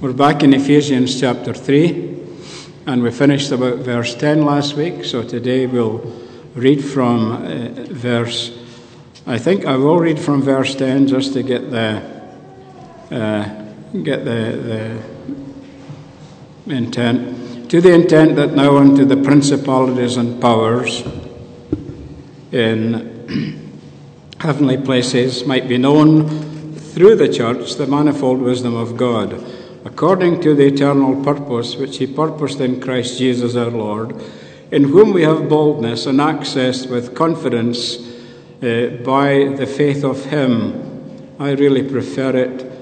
We're back in Ephesians chapter 3, and we finished about verse 10 last week, so today we'll read from I will read from verse 10 just to get the intent. To the intent that now unto the principalities and powers in heavenly places might be known through the church the manifold wisdom of God, according to the eternal purpose which he purposed in Christ Jesus our Lord, in whom we have boldness and access with confidence by the faith of him. I really prefer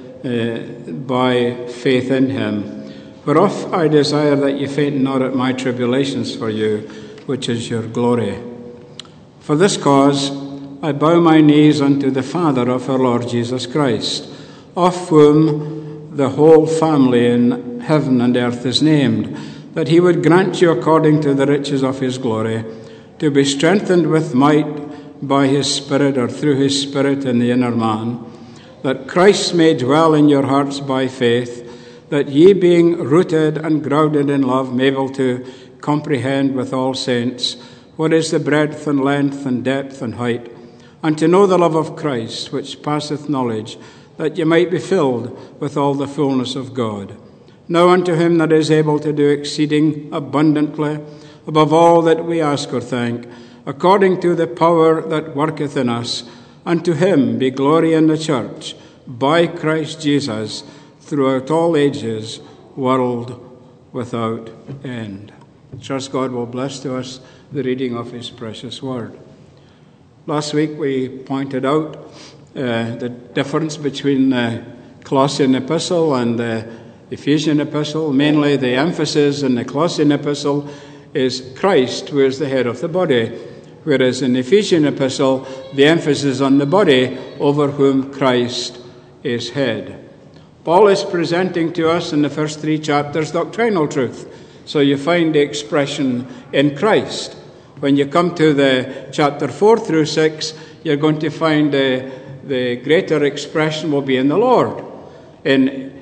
it by faith in him. Whereof I desire that ye faint not at my tribulations for you, which is your glory. For this cause I bow my knees unto the Father of our Lord Jesus Christ, of whom the whole family in heaven and earth is named, that he would grant you according to the riches of his glory, to be strengthened with might by his Spirit, or through his Spirit in the inner man, that Christ may dwell in your hearts by faith, that ye being rooted and grounded in love may be able to comprehend with all saints what is the breadth and length and depth and height, and to know the love of Christ, which passeth knowledge, that ye might be filled with all the fullness of God. Now unto him that is able to do exceeding abundantly, above all that we ask or think, according to the power that worketh in us, unto him be glory in the church, by Christ Jesus, throughout all ages, world without end. Trust God will bless to us the reading of his precious word. Last week we pointed out the difference between the Colossian epistle and the Ephesian epistle. Mainly the emphasis in the Colossian epistle is Christ, who is the head of the body, whereas in the Ephesian epistle the emphasis is on the body, over whom Christ is head. Paul is presenting to us in the first 3 chapters doctrinal truth. So you find the expression in Christ. When you come to the chapter 4 through 6, you're going to find the greater expression will be in the Lord. In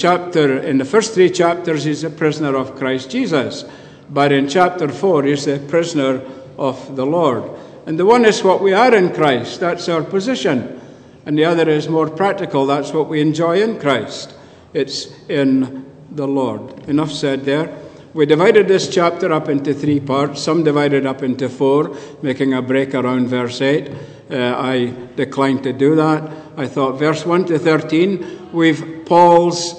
the first 3 chapters, he's a prisoner of Christ Jesus. But in chapter 4, he's a prisoner of the Lord. And the one is what we are in Christ. That's our position. And the other is more practical. That's what we enjoy in Christ. It's in the Lord. Enough said there. We divided this chapter up into 3 parts. Some divided up into 4, making a break around verse 8. I declined to do that. I thought verse 1 to 13, we've Paul's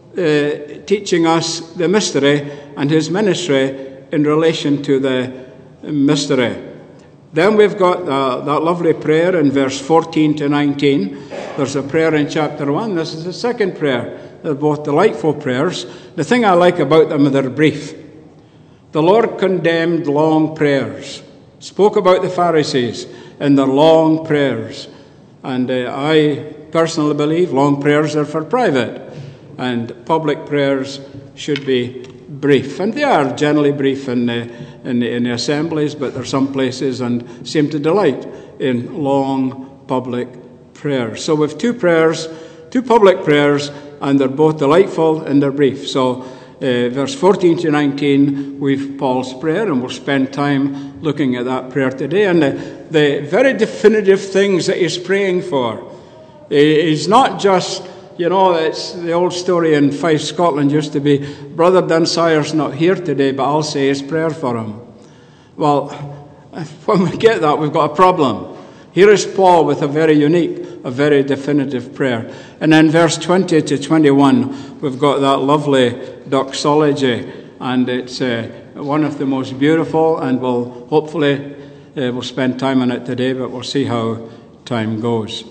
teaching us the mystery and his ministry in relation to the mystery. Then we've got that lovely prayer in verse 14 to 19. There's a prayer in chapter 1. This is the second prayer. They're both delightful prayers. The thing I like about them is they're brief. The Lord condemned long prayers, spoke about the Pharisees in their long prayers. And I personally believe long prayers are for private, and public prayers should be brief. And they are generally brief in the assemblies, but there are some places and seem to delight in long public prayers. So we have 2 prayers, 2 public prayers, and they're both delightful and they're brief. So verse 14 to 19, we've Paul's prayer, and we'll spend time looking at that prayer today. And the very definitive things that he's praying for. He's not just, it's the old story in Fife, Scotland, used to be, Brother Dunsire's not here today, but I'll say his prayer for him. Well, when we get that, we've got a problem. Here is Paul with a very unique, a very definitive prayer. And then verse 20 to 21, we've got that lovely doxology, and it's one of the most beautiful, and we'll hopefully we'll spend time on it today, but we'll see how time goes.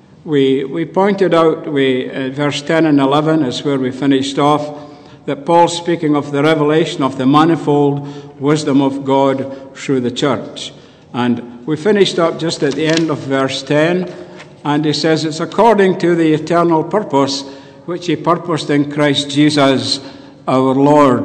We pointed out, verse 10 and 11 is where we finished off, that Paul's speaking of the revelation of the manifold wisdom of God through the church. And we finished up just at the end of verse 10, and he says it's according to the eternal purpose which he purposed in Christ Jesus our Lord.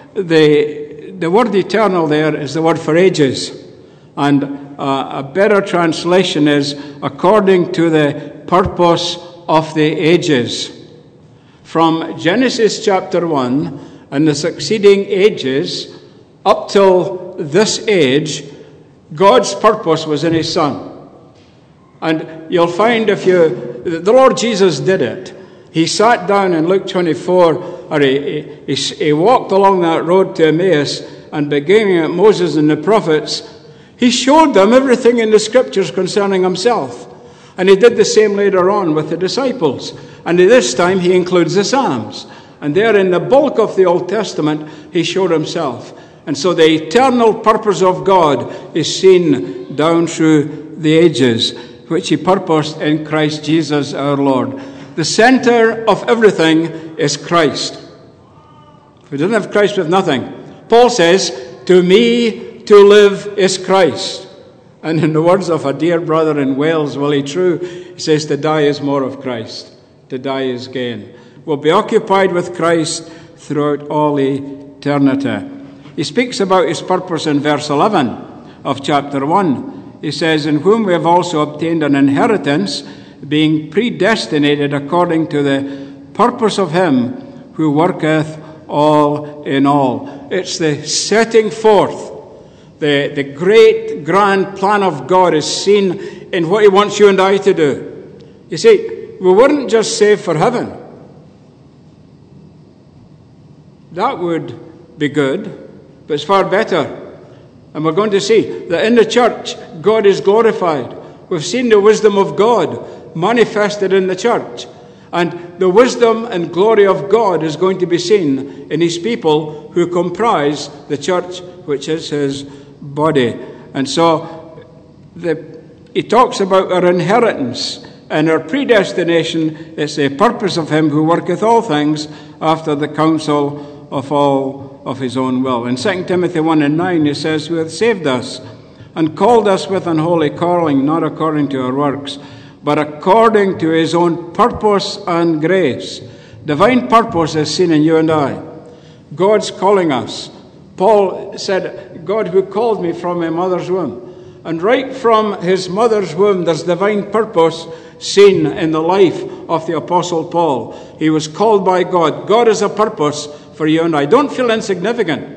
The word eternal there is the word for ages, and a better translation is according to the purpose of the ages. from Genesis chapter 1 and the succeeding ages up till this age, God's purpose was in his Son. And you'll find the Lord Jesus did it. He sat down in Luke 24, or he walked along that road to Emmaus, and beginning at Moses and the prophets, he showed them everything in the scriptures concerning himself. And he did the same later on with the disciples. And this time he includes the Psalms. And there in the bulk of the Old Testament, he showed himself. And so the eternal purpose of God is seen down through the ages, which he purposed in Christ Jesus our Lord. The center of everything is Christ. If we didn't have Christ, we have nothing. Paul says, to me to live is Christ. And in the words of a dear brother in Wales, Willie True, he says, to die is more of Christ. To die is gain. We'll be occupied with Christ throughout all eternity. He speaks about his purpose in verse 11 of chapter 1. He says, in whom we have also obtained an inheritance, being predestinated according to the purpose of him who worketh all in all. It's the setting forth. The great, grand plan of God is seen in what he wants you and I to do. You see, we weren't just saved for heaven. That would be good. But it's far better. And we're going to see that in the church, God is glorified. We've seen the wisdom of God manifested in the church. And the wisdom and glory of God is going to be seen in his people who comprise the church, which is his body. And so he talks about our inheritance and our predestination. It's the purpose of him who worketh all things after the counsel of all of his own will. In 2 Timothy 1:9, he says, who hath saved us and called us with an holy calling, not according to our works, but according to his own purpose and grace. Divine purpose is seen in you and I. God's calling us. Paul said, God who called me from my mother's womb. And right from his mother's womb, there's divine purpose seen in the life of the Apostle Paul. He was called by God. God has a purpose for you and I. Don't feel insignificant.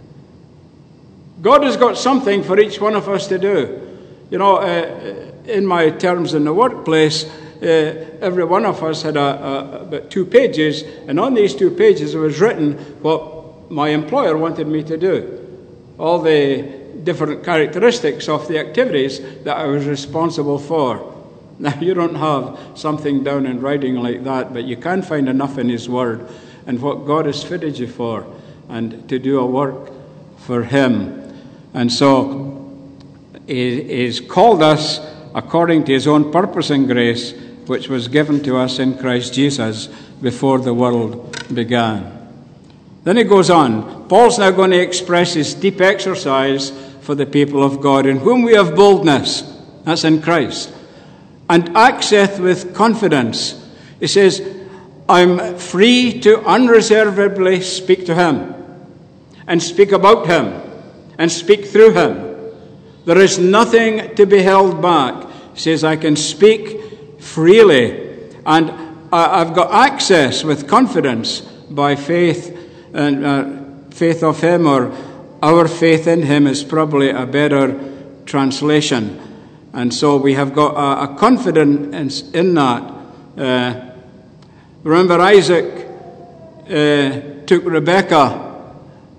God has got something for each one of us to do. You know, in my terms in the workplace, every one of us had about 2 pages, and on these 2 pages it was written what my employer wanted me to do. All the different characteristics of the activities that I was responsible for. Now, you don't have something down in writing like that, but you can find enough in his word and what God has fitted you for and to do a work for him. And so he's called us according to his own purpose and grace, which was given to us in Christ Jesus before the world began. Then he goes on. Paul's now going to express his deep exercise for the people of God, in whom we have boldness, that's in Christ, and access with confidence. He says, I'm free to unreservedly speak to him and speak about him and speak through him. There is nothing to be held back. He says, I can speak freely, and I've got access with confidence by faith, and faith of him, or our faith in him is probably a better translation. And so we have got a confidence in that. Remember, Isaac took Rebekah,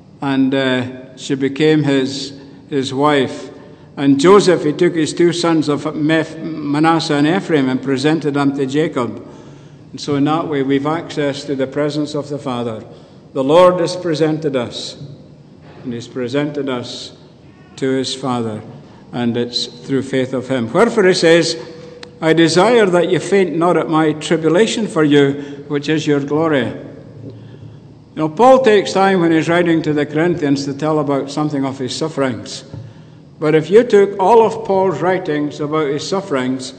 and she became his wife. And Joseph, he took his 2 sons of Manasseh and Ephraim and presented them to Jacob. And so in that way, we've access to the presence of the Father. The Lord has presented us, and he's presented us to his Father, and it's through faith of him. Wherefore he says, I desire that you faint not at my tribulation for you, which is your glory. You know, Paul takes time when he's writing to the Corinthians to tell about something of his sufferings. But if you took all of Paul's writings about his sufferings,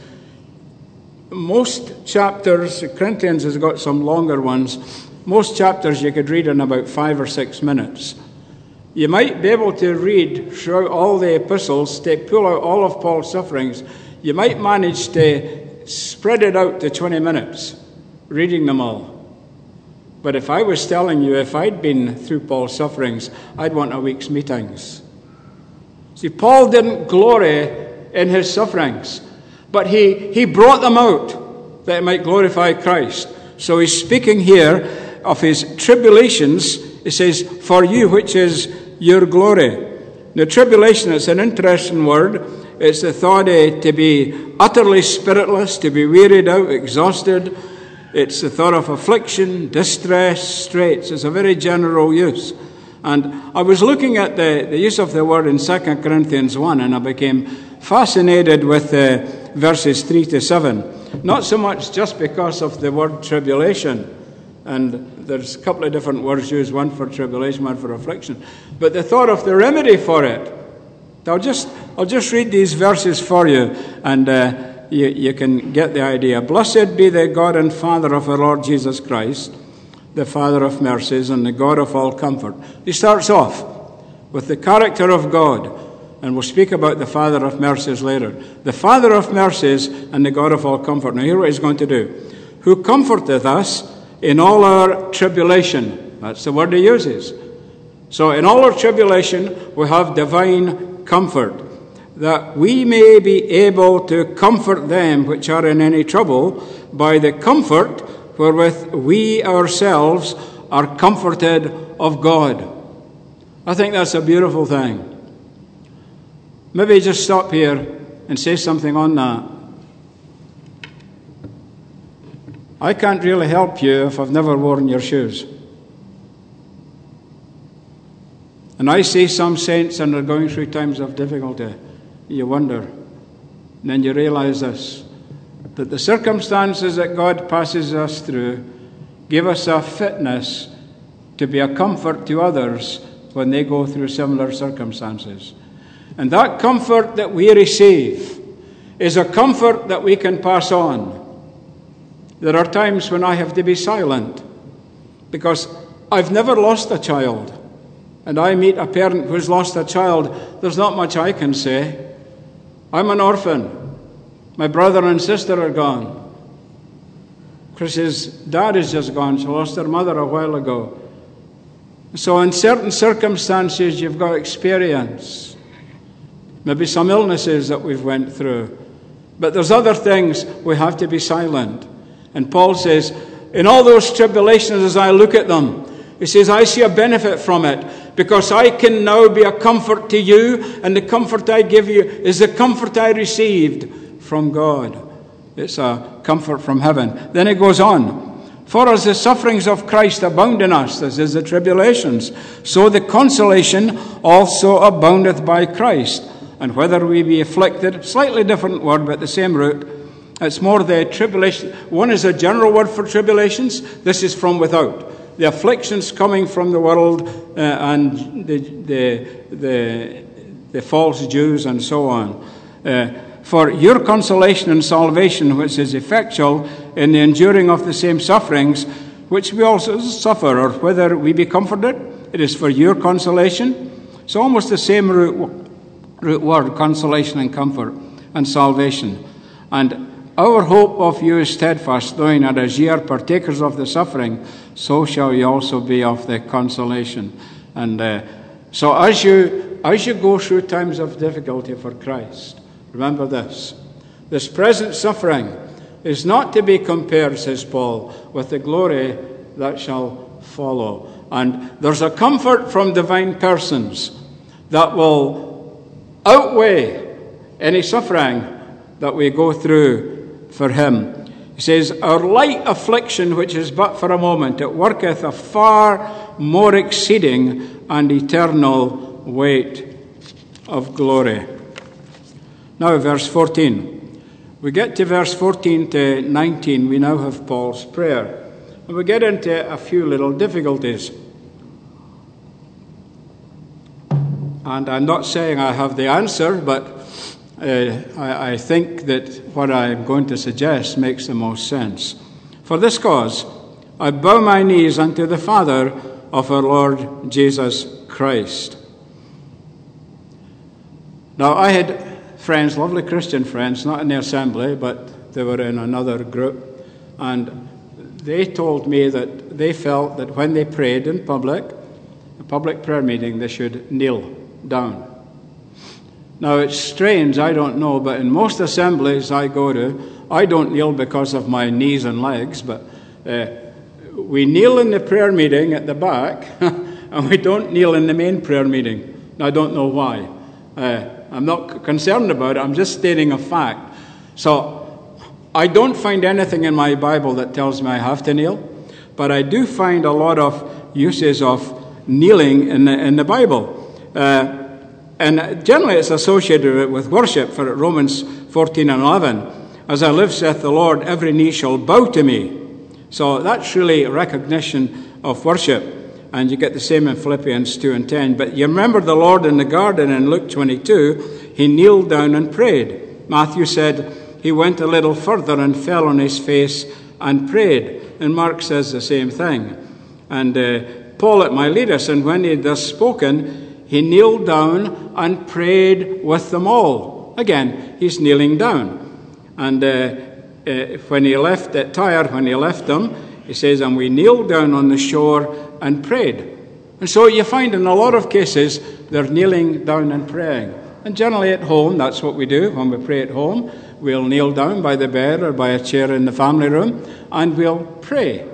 most chapters, Corinthians has got some longer ones, most chapters you could read in about 5 or 6 minutes. You might be able to read throughout all the epistles, to pull out all of Paul's sufferings. You might manage to spread it out to 20 minutes, reading them all. But if I was telling you, if I'd been through Paul's sufferings, I'd want a week's meetings. See, Paul didn't glory in his sufferings, but he brought them out that it might glorify Christ. So he's speaking here of his tribulations. He says, for you, which is your glory. Now, tribulation is an interesting word. It's the thought to be utterly spiritless, to be wearied out, exhausted. It's the thought of affliction, distress, straits. It's a very general use. And I was looking at the use of the word in 2 Corinthians 1, and I became fascinated with verses 3 to 7. Not so much just because of the word tribulation, and there's a couple of different words used, one for tribulation, one for affliction, but the thought of the remedy for it. I'll just read these verses for you, and you can get the idea. Blessed be the God and Father of our Lord Jesus Christ, the Father of mercies and the God of all comfort. He starts off with the character of God, and we'll speak about the Father of mercies later. The Father of mercies and the God of all comfort. Now, here's what he's going to do. Who comforteth us in all our tribulation. That's the word he uses. So in all our tribulation, we have divine comfort, that we may be able to comfort them which are in any trouble by the comfort wherewith we ourselves are comforted of God. I think that's a beautiful thing. Maybe just stop here and say something on that. I can't really help you if I've never worn your shoes. And I see some saints and are going through times of difficulty. You wonder. And then you realize this, that the circumstances that God passes us through give us a fitness to be a comfort to others when they go through similar circumstances. And that comfort that we receive is a comfort that we can pass on. There are times when I have to be silent because I've never lost a child. And I meet a parent who's lost a child. There's not much I can say. I'm an orphan. My brother and sister are gone. Chris's dad is just gone. She lost her mother a while ago. So in certain circumstances, you've got experience. Maybe some illnesses that we've went through. But there's other things we have to be silent. And Paul says, in all those tribulations as I look at them, he says, I see a benefit from it because I can now be a comfort to you, and the comfort I give you is the comfort I received from God. It's a comfort from heaven. Then it goes on. For as the sufferings of Christ abound in us, this is the tribulations, so the consolation also aboundeth by Christ. And whether we be afflicted, slightly different word, but the same root, it's more the tribulation. One is a general word for tribulations. This is from without. The afflictions coming from the world and the false Jews and so on. For your consolation and salvation, which is effectual in the enduring of the same sufferings, which we also suffer, or whether we be comforted, it is for your consolation. It's almost the same root word, consolation and comfort and salvation. And our hope of you is steadfast, knowing that as ye are partakers of the suffering, so shall ye also be of the consolation. And so as you go through times of difficulty for Christ, remember this. This present suffering is not to be compared, says Paul, with the glory that shall follow. And there's a comfort from divine persons that will outweigh any suffering that we go through for him. He says, our light affliction, which is but for a moment, it worketh a far more exceeding and eternal weight of glory. Now, verse 14. We get to verse 14 to 19. We now have Paul's prayer. And we get into a few little difficulties. And I'm not saying I have the answer, but I think that what I'm going to suggest makes the most sense. For this cause, I bow my knees unto the Father of our Lord Jesus Christ. Now, I had friends, lovely Christian friends, not in the assembly, but they were in another group, and they told me that they felt that when they prayed in public, a public prayer meeting, they should kneel down. Now, it's strange, I don't know, but in most assemblies I go to, I don't kneel because of my knees and legs, but we kneel in the prayer meeting at the back, and we don't kneel in the main prayer meeting. I don't know why. I'm not concerned about it, I'm just stating a fact. So, I don't find anything in my Bible that tells me I have to kneel, but I do find a lot of uses of kneeling in the Bible. And generally it's associated with worship, for Romans 14:11, as I live, saith the Lord, every knee shall bow to me. So that's really a recognition of worship. And you get the same in Philippians 2:10. But you remember the Lord in the garden in Luke 22, he kneeled down and prayed. Matthew said he went a little further and fell on his face and prayed. And Mark says the same thing. And Paul at Miletus, and when he had thus spoken, he kneeled down and prayed with them all. Again, he's kneeling down. And when he left at Tyre, when he left them, he says, and we kneeled down on the shore and prayed. And so you find in a lot of cases, they're kneeling down and praying. And generally at home, that's what we do when we pray at home. We'll kneel down by the bed or by a chair in the family room, and we'll pray.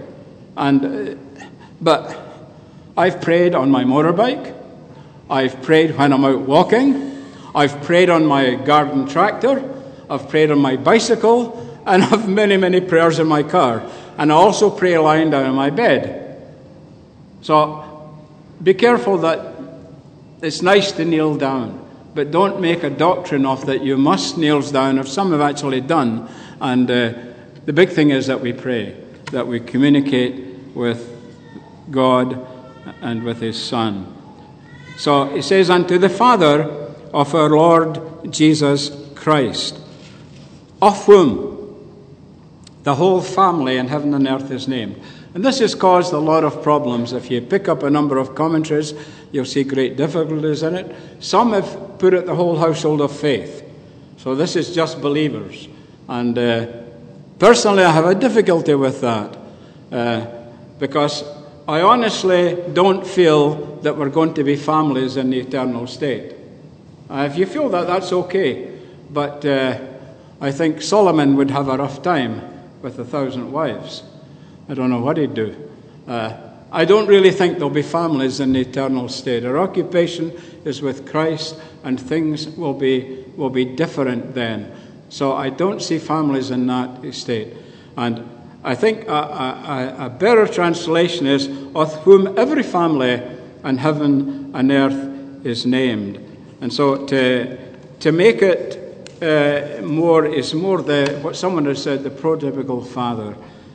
But I've prayed on my motorbike. I've prayed when I'm out walking. I've prayed on my garden tractor. I've prayed on my bicycle. And I have many, many prayers in my car. And I also pray lying down in my bed. So be careful that it's nice to kneel down. But don't make a doctrine of that you must kneel down, if some have actually done. And the big thing is that we pray, that we communicate with God and with his Son. So he says, unto the Father of our Lord Jesus Christ, of whom the whole family in heaven and earth is named. And this has caused a lot of problems. If you pick up a number of commentaries, you'll see great difficulties in it. Some have put it the whole household of faith. So this is just believers. And personally, I have a difficulty with that. Because I honestly don't feel that we're going to be families in the eternal state. If you feel that, that's okay. But I think Solomon would have a rough time with 1,000 wives. I don't know what he'd do. I don't really think there'll be families in the eternal state. Our occupation is with Christ, and things will be different then. So I don't see families in that state. And I think a better translation is, of whom every family in heaven and earth is named. And so to make it more what someone has said, the prototypical father.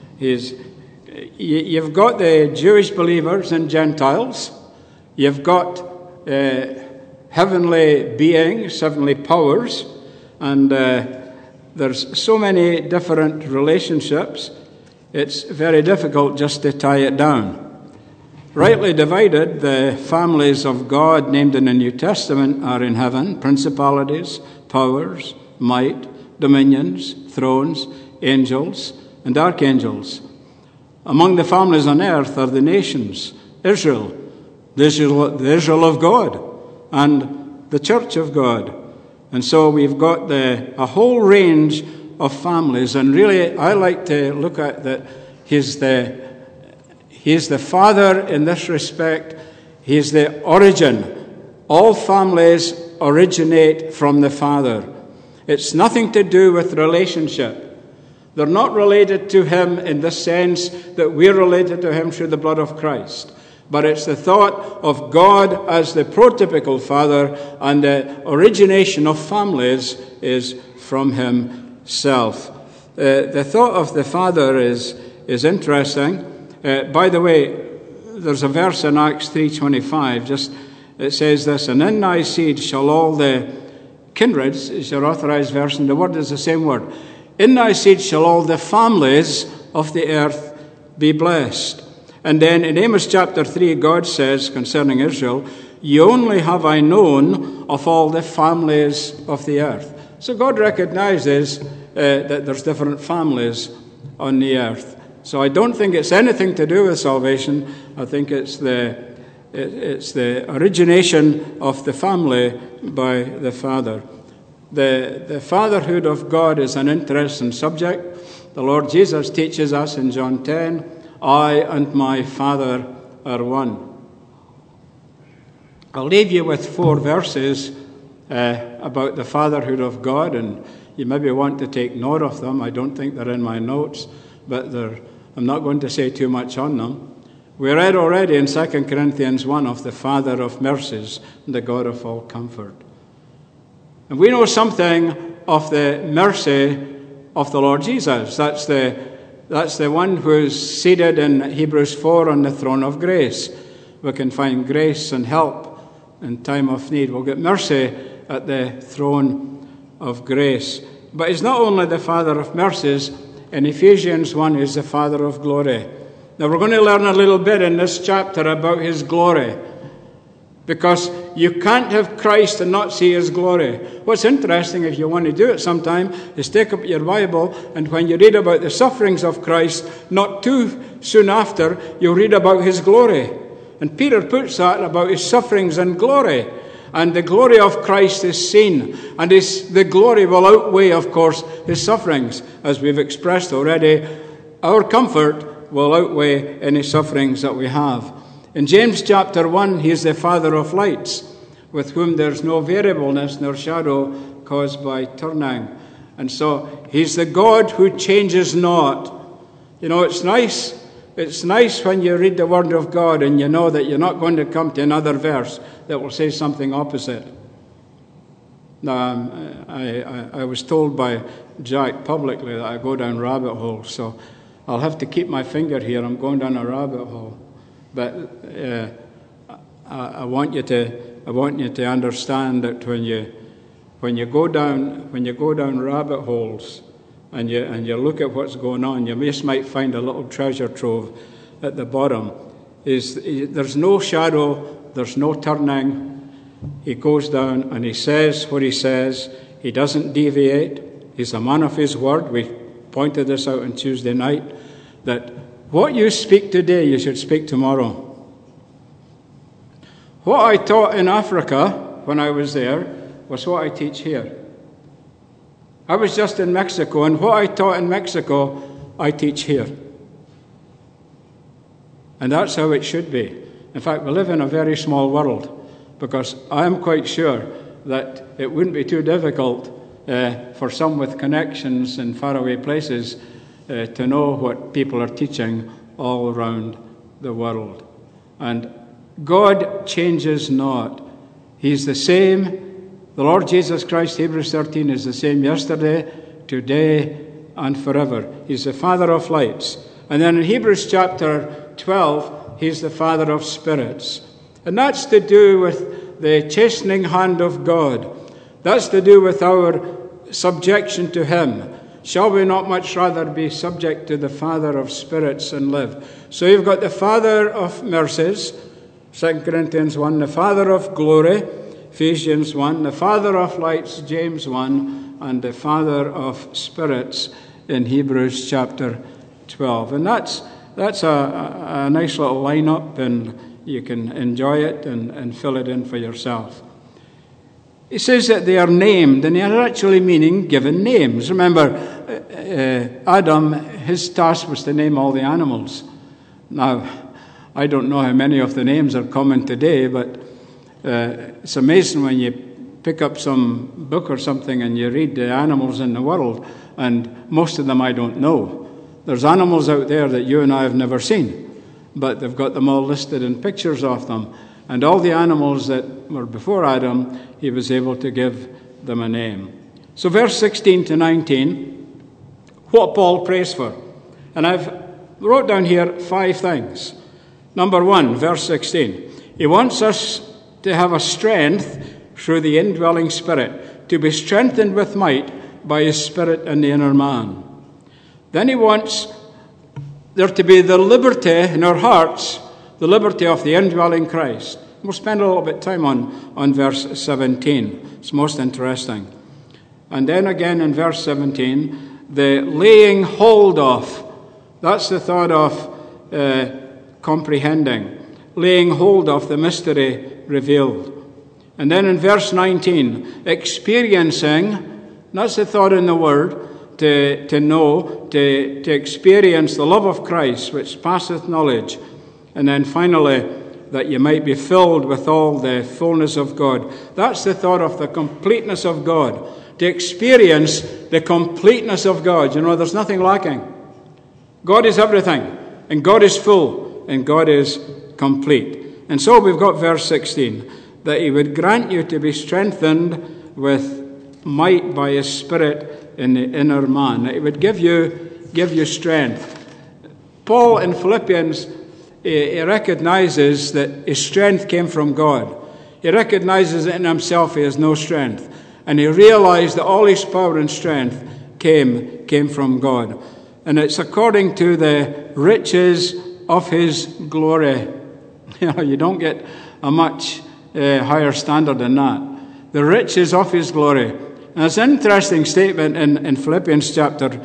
You've got the Jewish believers and Gentiles. You've got heavenly beings, heavenly powers, and there's so many different relationships. It's very difficult just to tie it down. Rightly divided, the families of God named in the New Testament are in heaven: principalities, powers, might, dominions, thrones, angels, and archangels. Among the families on earth are the nations, Israel, the Israel of God, and the church of God. And so we've got a whole range of families. And really, I like to look at that he's the father in this respect. He's the origin. All families originate from the Father. It's nothing to do with relationship. They're not related to him in the sense that we're related to him through the blood of Christ. But it's the thought of God as the prototypical father, and the origination of families is from himself. The thought of the Father is interesting. By the way, there's a verse in Acts 3:25. It says this: and in thy seed shall all the kindreds, is your authorized version. The word is the same word. In thy seed shall all the families of the earth be blessed. And then in Amos chapter 3, God says concerning Israel, you only have I known of all the families of the earth. So God recognizes that there's different families on the earth. So I don't think it's anything to do with salvation. I think it's the origination of the family by the Father. The fatherhood of God is an interesting subject. The Lord Jesus teaches us in John 10, I and my Father are one. I'll leave you with 4 verses about the fatherhood of God, and you maybe want to take note of them. I don't think they're in my notes, but I'm not going to say too much on them. We read already in 2 Corinthians 1 of the Father of mercies and the God of all comfort. And we know something of the mercy of the Lord Jesus. That's the one who's seated in Hebrews 4 on the throne of grace. We can find grace and help in time of need. We'll get mercy at the throne of grace. But he's not only the Father of mercies. In Ephesians 1, he's the Father of glory. Now we're going to learn a little bit in this chapter about his glory, because you can't have Christ and not see his glory. What's interesting, if you want to do it sometime, is take up your Bible, and when you read about the sufferings of Christ, not too soon after, you'll read about his glory. And Peter puts that about his sufferings and glory. And the glory of Christ is seen. And the glory will outweigh, of course, his sufferings. As we've expressed already, our comfort will outweigh any sufferings that we have. In James chapter 1, he is the Father of lights, with whom there's no variableness nor shadow caused by turning. And so he's the God who changes not. You know, it's nice when you read the Word of God and you know that you're not going to come to another verse that will say something opposite. Now, I was told by Jack publicly that I go down rabbit holes, so I'll have to keep my finger here. I'm going down a rabbit hole. But I want you to understand that when you go down rabbit holes and you look at what's going on, you just might find a little treasure trove at the bottom. There's no shadow, there's no turning. He goes down and he says what he says. He doesn't deviate. He's a man of his word. We pointed this out on Tuesday night, that what you speak today, you should speak tomorrow. What I taught in Africa when I was there was what I teach here. I was just in Mexico, and what I taught in Mexico, I teach here. And that's how it should be. In fact, we live in a very small world, because I am quite sure that it wouldn't be too difficult for some with connections in faraway places to know what people are teaching all around the world. And God changes not. He's the same. The Lord Jesus Christ, Hebrews 13, is the same yesterday, today, and forever. He's the Father of lights. And then in Hebrews chapter 12, he's the Father of spirits. And that's to do with the chastening hand of God. That's to do with our subjection to him. Shall we not much rather be subject to the Father of spirits and live? So you've got the Father of mercies, 2 Corinthians 1, the Father of glory, Ephesians 1, the Father of lights, James 1, and the Father of spirits in Hebrews chapter 12. And that's a nice little lineup, and you can enjoy it and fill it in for yourself. He says that they are named, and they are actually meaning given names. Remember, Adam, his task was to name all the animals. Now, I don't know how many of the names are common today, but it's amazing when you pick up some book or something and you read the animals in the world, and most of them I don't know. There's animals out there that you and I have never seen, but they've got them all listed in pictures of them. And all the animals that were before Adam, he was able to give them a name. So verse 16 to 19, what Paul prays for. And I've wrote down here 5 things. Number 1, verse 16. He wants us to have a strength through the indwelling Spirit, to be strengthened with might by his Spirit in the inner man. Then he wants there to be the liberty in our hearts, the liberty of the indwelling Christ. We'll spend a little bit of time on verse 17. It's most interesting. And then again in verse 17, the laying hold of That's the thought of comprehending, laying hold of the mystery revealed. And then in verse 19, experiencing, that's the thought in the word, to know, to experience the love of Christ, which passeth knowledge. And then finally, that you might be filled with all the fullness of God. That's the thought of the completeness of God. To experience the completeness of God. You know, there's nothing lacking. God is everything, and God is full, and God is complete. And so we've got verse 16, that he would grant you to be strengthened with might by his Spirit in the inner man. That he would give you strength. Paul in Philippians, he recognizes that his strength came from God. He recognizes that in himself he has no strength. And he realized that all his power and strength came from God. And it's according to the riches of his glory. You know, you don't get a much higher standard than that. The riches of his glory. And it's an interesting statement in Philippians chapter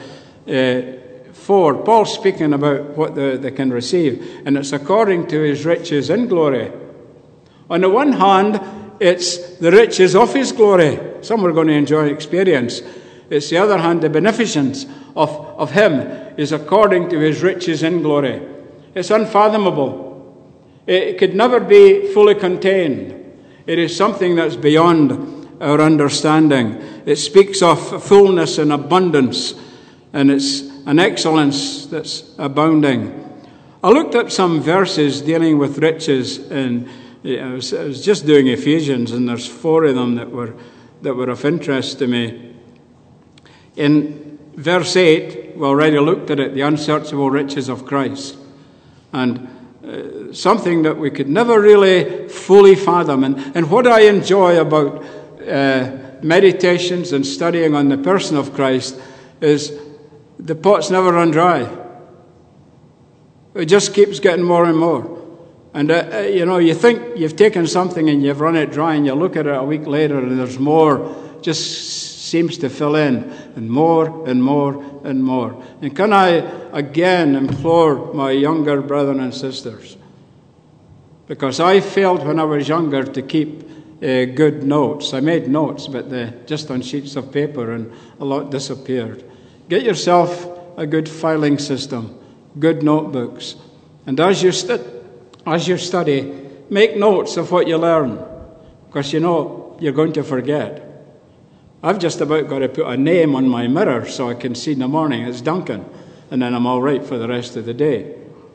4. Paul's speaking about what they can receive. And it's according to his riches in glory. On the one hand, it's the riches of his glory. Some are going to enjoy experience. It's the other hand, the beneficence of him is according to his riches in glory. It's unfathomable. It could never be fully contained. It is something that's beyond our understanding. It speaks of fullness and abundance, and it's an excellence that's abounding. I looked up some verses dealing with riches, and I was just doing Ephesians, and there's 4 of them that were of interest to me. In verse 8, we already looked at it, the unsearchable riches of Christ. And something that we could never really fully fathom. And what I enjoy about meditations and studying on the person of Christ is the pot's never run dry. It just keeps getting more and more. And, you think you've taken something and you've run it dry, and you look at it a week later and there's more, just seems to fill in, and more and more and more. And can I again implore my younger brethren and sisters, because I failed when I was younger to keep good notes. I made notes, but just on sheets of paper, and a lot disappeared. Get yourself a good filing system, good notebooks, and as you study, make notes of what you learn, because you know you're going to forget. I've just about got to put a name on my mirror so I can see in the morning it's Duncan, and then I'm all right for the rest of the day.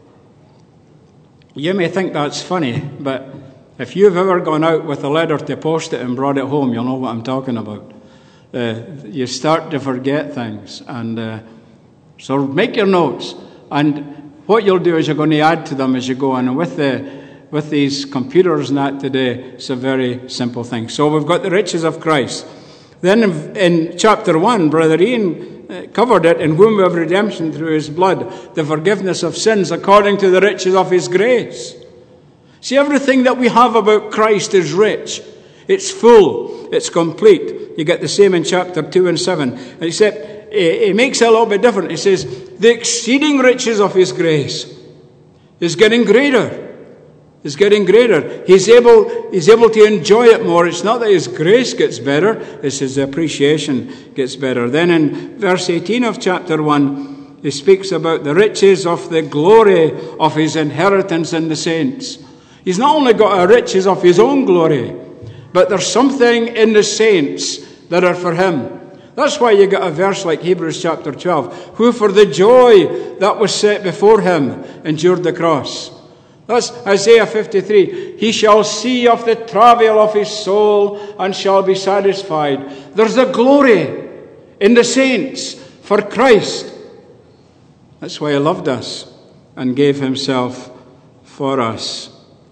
You may think that's funny, but if you've ever gone out with a letter to post it and brought it home, you'll know what I'm talking about. You start to forget things, and so make your notes. And what you'll do is you're going to add to them as you go on. And with these computers and that today, it's a very simple thing. So we've got the riches of Christ. Then in chapter 1, Brother Ian covered it, in whom we have redemption through his blood, the forgiveness of sins according to the riches of his grace. See, everything that we have about Christ is rich. It's full. It's complete. You get the same in chapter 2 and 7. Except he makes it a little bit different. He says, the exceeding riches of his grace is getting greater. Is getting greater. He's able to enjoy it more. It's not that his grace gets better, it's his appreciation gets better. Then in verse 18 of chapter 1, he speaks about the riches of the glory of his inheritance in the saints. He's not only got the riches of his own glory, but there's something in the saints that are for him. That's why you get a verse like Hebrews chapter 12, who for the joy that was set before him endured the cross. That's Isaiah 53. He shall see of the travail of his soul and shall be satisfied. There's a glory in the saints for Christ. That's why he loved us and gave himself for us.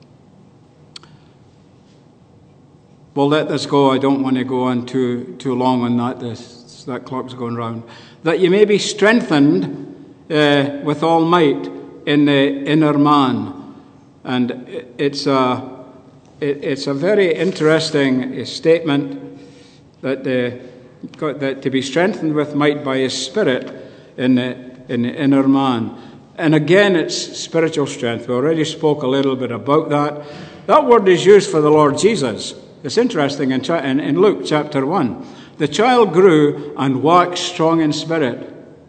Well, let this go. I don't want to go on too long on that. That clock's going round. That you may be strengthened with all might in the inner man. And it's a very interesting statement that to be strengthened with might by his Spirit in the inner man. And again, it's spiritual strength. We already spoke a little bit about that. That word is used for the Lord Jesus. It's interesting in Luke chapter 1. The child grew and waxed strong in spirit.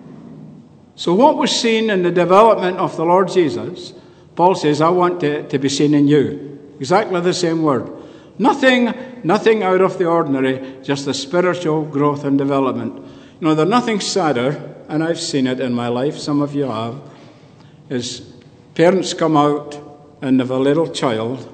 So what was seen in the development of the Lord Jesus, Paul says, I want it to be seen in you. Exactly the same word. Nothing out of the ordinary, just the spiritual growth and development. You know, there's nothing sadder, and I've seen it in my life, some of you have, is parents come out and have a little child,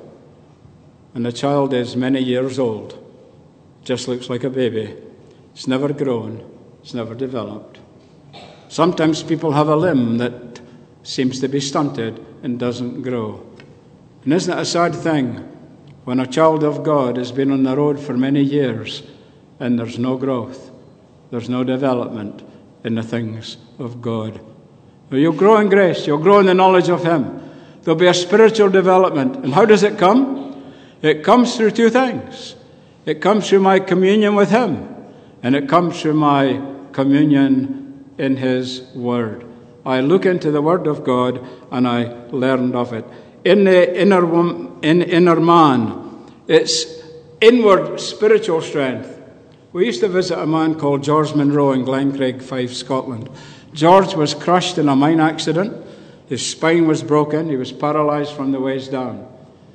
and the child is many years old. Just looks like a baby. It's never grown. It's never developed. Sometimes people have a limb that seems to be stunted and doesn't grow. And isn't it a sad thing when a child of God has been on the road for many years and there's no growth, there's no development in the things of God? Well, you'll grow in grace, you'll grow in the knowledge of Him. There'll be a spiritual development. And how does it come? It comes through two things. It comes through my communion with Him, and it comes through my communion in His Word. I look into the Word of God and I learned of it. In the inner man, it's inward spiritual strength. We used to visit a man called George Monroe in Glencraig, Fife, Scotland. George was crushed in a mine accident. His spine was broken. He was paralyzed from the waist down.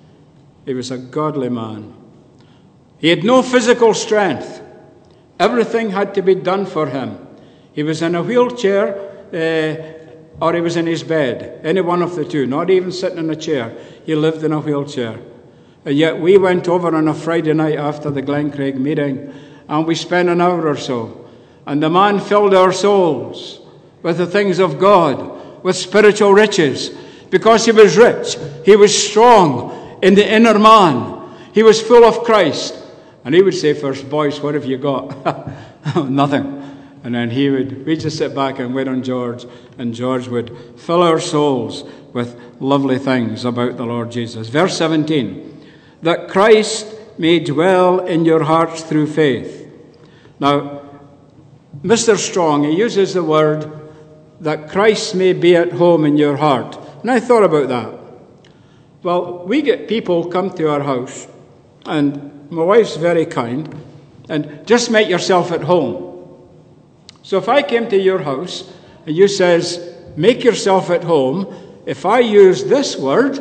He was a godly man. He had no physical strength. Everything had to be done for him. He was in a wheelchair or he was in his bed. Any one of the two, not even sitting in a chair. He lived in a wheelchair. And yet we went over on a Friday night after the Glencraig meeting and we spent an hour or so. And the man filled our souls with the things of God, with spiritual riches. Because he was rich, he was strong in the inner man. He was full of Christ. And he would say first, boys, what have you got? Nothing. And then we'd just sit back and wait on George, and George would fill our souls with lovely things about the Lord Jesus. Verse 17, that Christ may dwell in your hearts through faith. Now, Mr. Strong, he uses the word that Christ may be at home in your heart. And I thought about that. Well, we get people come to our house, and my wife's very kind, and just make yourself at home. So if I came to your house and you says, make yourself at home, if I use this word,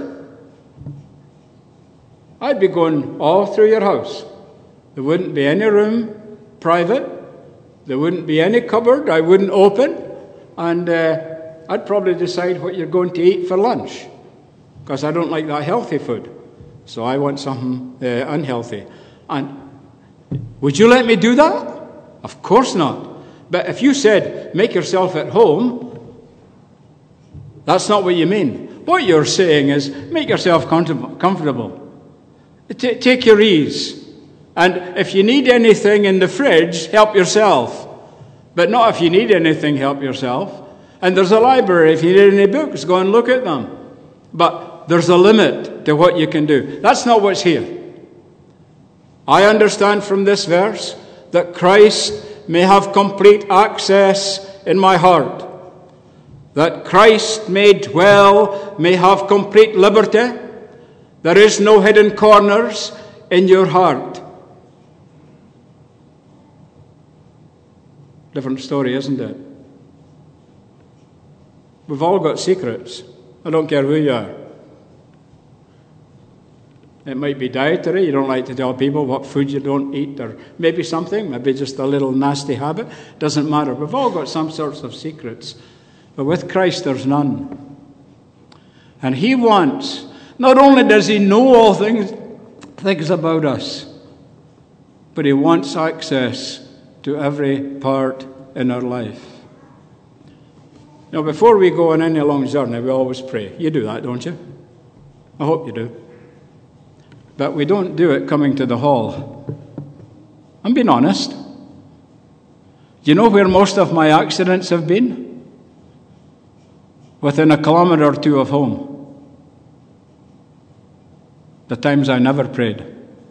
I'd be going all through your house. There wouldn't be any room private. There wouldn't be any cupboard I wouldn't open. And I'd probably decide what you're going to eat for lunch, because I don't like that healthy food. So I want something unhealthy. And would you let me do that? Of course not. But if you said, make yourself at home, that's not what you mean. What you're saying is, make yourself comfortable. Take your ease. And if you need anything in the fridge, help yourself. But not if you need anything, help yourself. And there's a library. If you need any books, go and look at them. But there's a limit to what you can do. That's not what's here. I understand from this verse that Christ may have complete access in my heart, that Christ may dwell, may have complete liberty. There is no hidden corners in your heart. Different story, isn't it? We've all got secrets. I don't care who you are. It might be dietary. You don't like to tell people what food you don't eat, or maybe something, maybe just a little nasty habit. Doesn't matter. We've all got some sorts of secrets. But with Christ, there's none. And He wants, not only does He know all things about us, but He wants access to every part in our life. Now, before we go on any long journey, we always pray. You do that, don't you? I hope you do. But we don't do it coming to the hall. I'm being honest. Do you know where most of my accidents have been? Within a kilometre or two of home. The times I never prayed.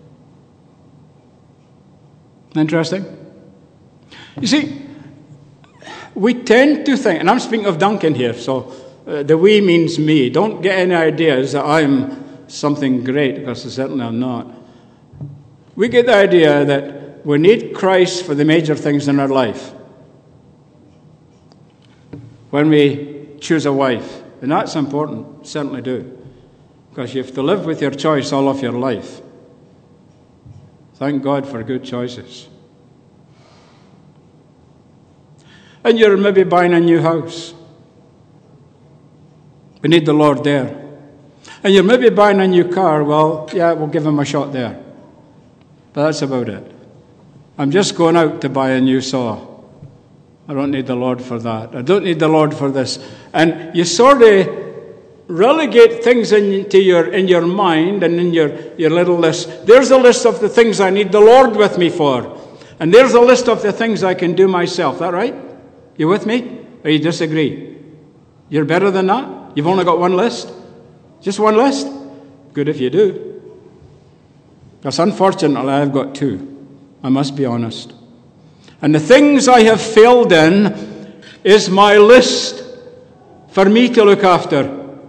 Interesting? You see, we tend to think, and I'm speaking of Duncan here, so The we means me. Don't get any ideas that I'm something great, because certainly I'm not. We get the idea that we need Christ for the major things in our life. When we choose a wife, and that's important, certainly do, because you have to live with your choice all of your life. Thank God for good choices. And you're maybe buying a new house. We need the Lord there. And you're maybe buying a new car. Well, yeah, we'll give him a shot there. But that's about it. I'm just going out to buy a new saw. I don't need the Lord for that. I don't need the Lord for this. And you sort of relegate things in your mind and in your little list. There's a list of the things I need the Lord with me for. And there's a list of the things I can do myself. Is that right? You with me? Or you disagree? You're better than that? You've only got one list? Just one list? Good if you do. Because unfortunately, I've got two. I must be honest. And the things I have failed in is my list for me to look after.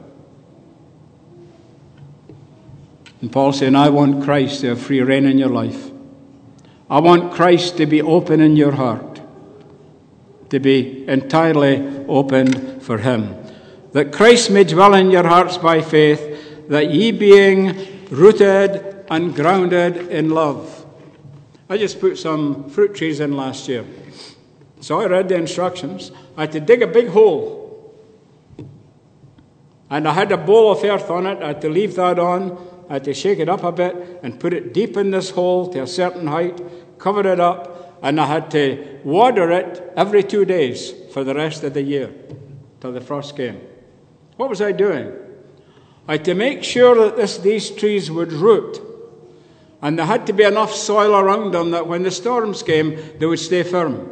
And Paul's saying, I want Christ to have free reign in your life. I want Christ to be open in your heart, to be entirely open for him. That Christ may dwell in your hearts by faith, that ye being rooted and grounded in love. I just put some fruit trees in last year. So I read the instructions. I had to dig a big hole. And I had a bowl of earth on it. I had to leave that on. I had to shake it up a bit and put it deep in this hole to a certain height, cover it up, and I had to water it every 2 days for the rest of the year till the frost came. What was I doing? I had to make sure that these trees would root. And there had to be enough soil around them that when the storms came, they would stay firm.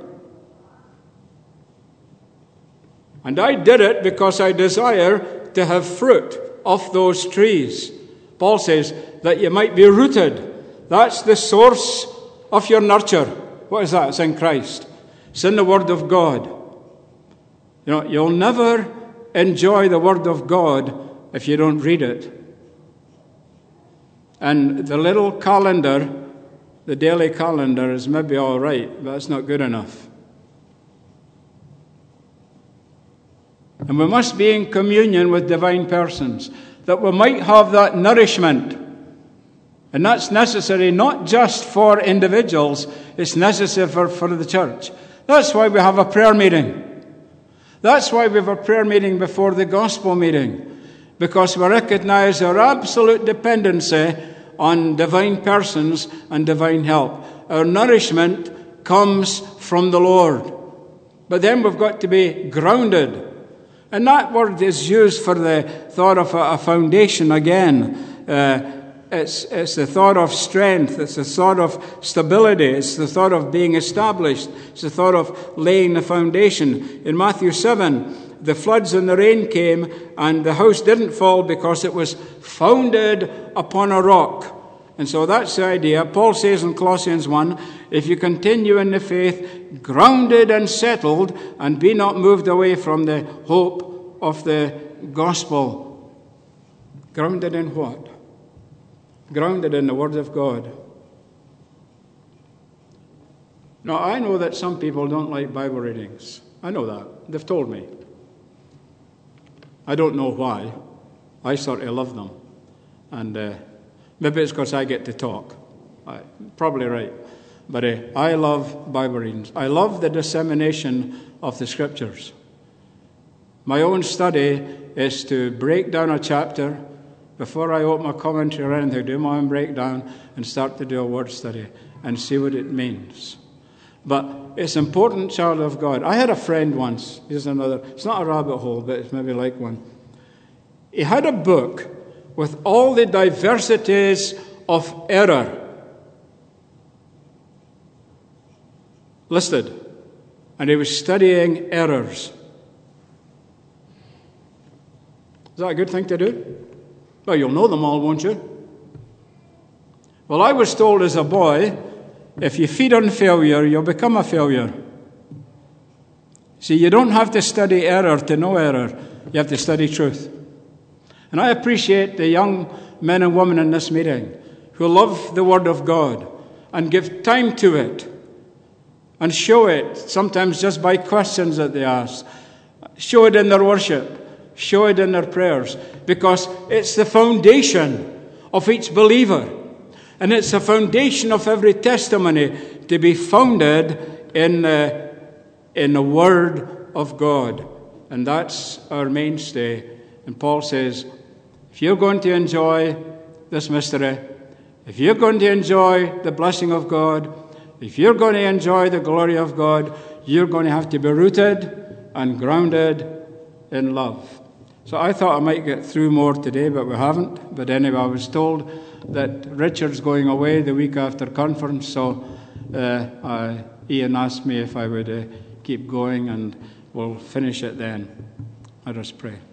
And I did it because I desire to have fruit off those trees. Paul says that you might be rooted. That's the source of your nurture. What is that? It's in Christ. It's in the Word of God. You know, you'll never enjoy the Word of God if you don't read it. And the little calendar, the daily calendar, is maybe all right, but it's not good enough. And we must be in communion with divine persons, that we might have that nourishment. And that's necessary not just for individuals, it's necessary for the church. That's why we have a prayer meeting. That's why we have a prayer meeting before the gospel meeting, because we recognize our absolute dependency on divine persons and divine help. Our nourishment comes from the Lord. But then we've got to be grounded. And that word is used for the thought of a foundation again. It's the thought of strength. It's the thought of stability. It's the thought of being established. It's the thought of laying the foundation. In Matthew 7, the floods and the rain came, and the house didn't fall because it was founded upon a rock. And so that's the idea. Paul says in Colossians 1, if you continue in the faith, grounded and settled, and be not moved away from the hope of the gospel. Grounded in what? Grounded in the Word of God. Now, I know that some people don't like Bible readings. I know that. They've told me. I don't know why. I sort of love them. And maybe it's because I get to talk. Probably right. But I love Bible readings. I love the dissemination of the Scriptures. My own study is to break down a chapter before I open a commentary or anything, do my own breakdown and start to do a word study and see what it means. But it's important, child of God. I had a friend once. Here's another. It's not a rabbit hole, but it's maybe like one. He had a book with all the diversities of error listed. And he was studying errors. Is that a good thing to do? Well, you'll know them all, won't you? Well, I was told as a boy, if you feed on failure, you'll become a failure. See, you don't have to study error to know error. You have to study truth. And I appreciate the young men and women in this meeting who love the Word of God and give time to it and show it, sometimes just by questions that they ask. Show it in their worship. Show it in their prayers. Because it's the foundation of each believer. And it's the foundation of every testimony to be founded in the Word of God. And that's our mainstay. And Paul says, if you're going to enjoy this mystery, if you're going to enjoy the blessing of God, if you're going to enjoy the glory of God, you're going to have to be rooted and grounded in love. So I thought I might get through more today, but we haven't. But anyway, I was told that Richard's going away the week after conference, so Ian asked me if I would keep going, and we'll finish it then. Let us pray.